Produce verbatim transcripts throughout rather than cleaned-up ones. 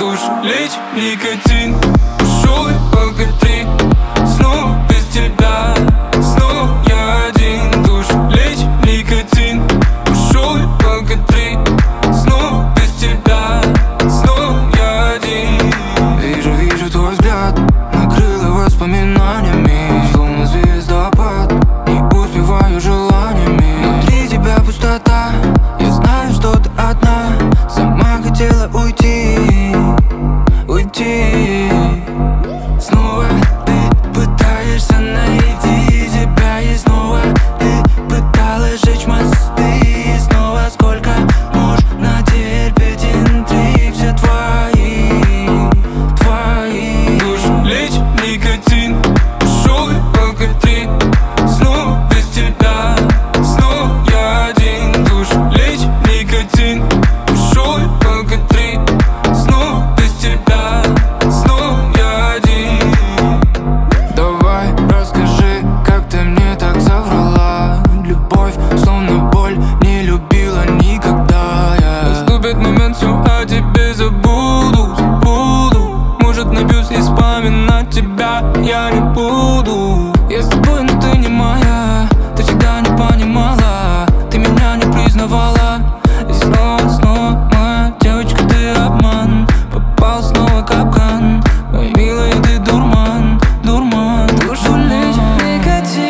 Душ, лечь, никотин. Ушел и пока три. Снова без тебя, снова я один. Душ, лечь, никотин. Ушел и пока три. Снова без тебя, снова я один. Вижу, вижу твой взгляд, накрыло воспоминаниями, словно звездопад. Не успеваю желаниями. Внутри тебя пустота. Я знаю, что ты одна. Сама хотела уйти, уйти. Снова ты пытаешься найти себя, и снова ты пыталась сжечь мосты. Снова сколько можно терпеть интриг, все твои, твои. Душ, лечь, никотин. Ушел и пока три. Снова без тебя, снова я один. Душ, лечь, никотин. Ушел и пока три. Снова без тебя, снова я один. Давай расскажи, как ты мне так соврала. Любовь, словно боль, не любила никогда я. Наступит момент, все о тебе забуду, забуду. Может, напьюсь и вспоминать тебя я не буду. Я с тобой, но ты не моя. Ты всегда не понимала, ты меня не признавала. И снова, снова моя девочка, ты обман. Попал снова в капкан. Ой, милая, ты дурман, дурман. Душу лечь, никотин.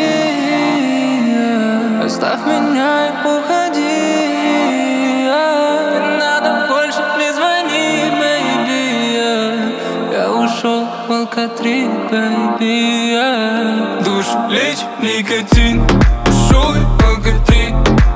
Оставь меня и уходи. Не надо больше, не звони, baby. Я ушел в алкатрин, baby. Душ, лечь, никотин. Ушел и пока три.